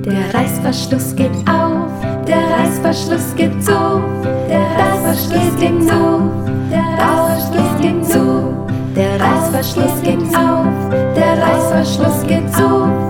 Der Reißverschluss geht auf, der Reißverschluss geht zu, der Reißverschluss geht zu, der Reißverschluss geht zu, der Reißverschluss geht auf, der Reißverschluss geht zu.